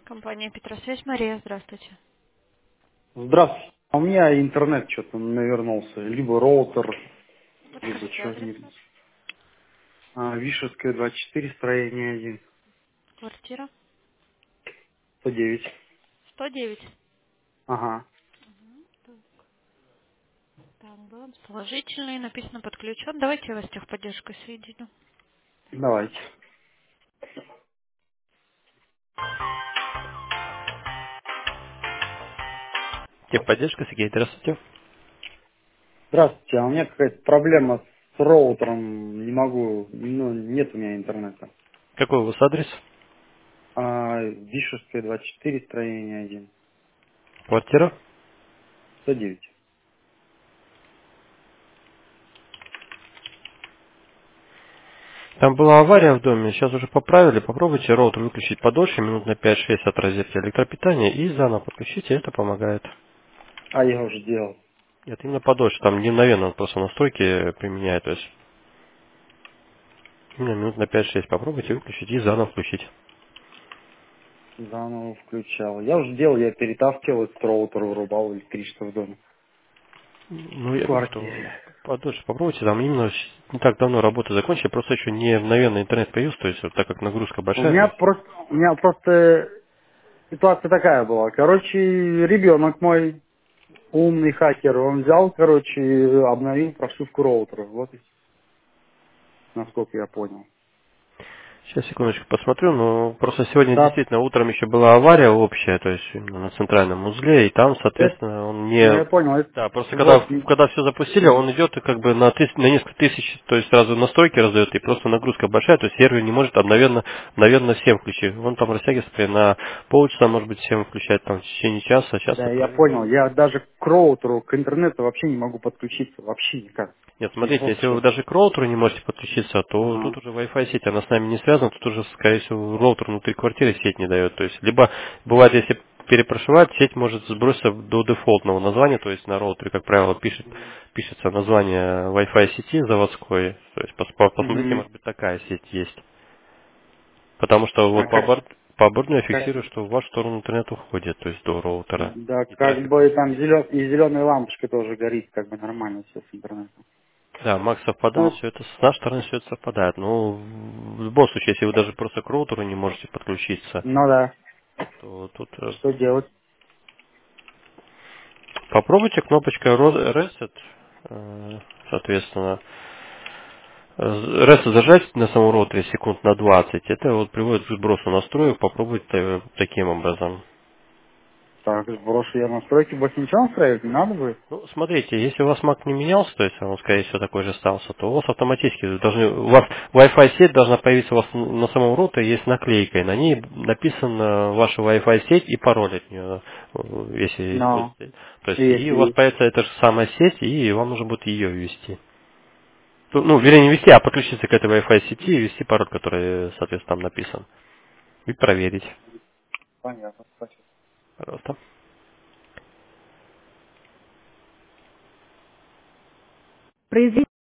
Компания Петросвязь, Мария, здравствуйте. Здравствуйте. А у меня интернет что-то навернулся. Либо роутер, либо Подскажите что адрес не. ваш? Вишерская, 24, строение 1, Квартира? 109. 109. Ага, Так, баланс положительный, написано подключен. Давайте я вас техподдержкой соединю. давайте. Техподдержка, Сергей, здравствуйте. Здравствуйте, а у меня какая-то проблема с роутером. Не могу, нет у меня интернета. Какой у вас адрес? Вишерская, 24, строение 1, Квартира? 109. Там была авария в доме, сейчас уже поправили. Попробуйте роутер выключить подольше, минут на 5-6 от розетки электропитания и заново подключите, это помогает. Я уже делал. Нет, именно подольше, там не мгновенно он просто настройки применяет, то есть именно минут на 5-6 попробуйте выключить и заново включить. Заново включал. Я уже делал, я перетаскивал этот роутер, вырубал электричество в доме. Ну, В я говорю, что квартире. подольше попробуйте, там именно не так давно работа закончили, просто еще не мгновенно интернет появился, то есть вот так как нагрузка большая, то есть, У меня просто ситуация такая была. Короче, ребенок мой, умный хакер, он взял, короче, и обновил прошивку роутера. Вот и насколько я понял. сейчас секундочку посмотрю, но просто сегодня Да, действительно утром еще была авария общая, то есть именно на центральном узле, и там, это, соответственно, он ну не... я понял, Да, просто вот, когда все запустили, он идет и как бы на несколько тысяч, то есть сразу настройки раздает, и просто нагрузка большая, то есть сервер не может одновременно всем включить. Он там растягивается на полчаса, может быть, всем включать там в течение часа, а сейчас да, вот я проверил. понял. Я даже к роутеру, к интернету вообще не могу подключиться, вообще никак. Нет, И смотрите, вот если вы что. даже к роутеру не можете подключиться, то Ага. тут уже Wi-Fi сеть, она с нами не связана, тут уже, скорее всего, роутер внутри квартиры сеть не дает. То есть, либо бывает, если перепрошивать, сеть может сброситься до дефолтного названия, то есть на роутере, как правило, пишется название Wi-Fi сети заводской. То есть, посмотрите, Мгм. может быть, такая сеть есть. Потому что А вот по борду я фиксирую, что в вашу сторону интернет уходит, то есть до роутера. да, И как трафик бы пошел. там и зеленая лампочка тоже горит, как бы нормально все с интернетом. Да, Макс совпадает, Ну, все это с нашей стороны все это совпадает. Но в любом случае, если вы даже просто к роутеру не можете подключиться, ну да, то тут что делать? попробуйте кнопочкой Reset, соответственно, Reset зажать на самом роутере секунд на 20. Это вот приводит к сбросу настроек, попробуйте таким образом. Так, сброшу я настройки, больше ничего настраивать не надо будет? Ну, смотрите, если у вас Mac не менялся, то есть он, скорее всего, такой же остался, то у вас автоматически у вас Wi-Fi сеть должна появиться у вас на самом роутере, есть наклейка, и на ней написана ваша Wi-Fi сеть и пароль от нее, если Но, используете. То есть, и если у вас есть. появится эта же самая сеть, и вам нужно будет ее ввести. Ну, вернее, не ввести, а подключиться к этой Wi-Fi сети и ввести пароль, который, соответственно, там написан. И проверить. Понятно, спасибо. Пожалуйста. Произвести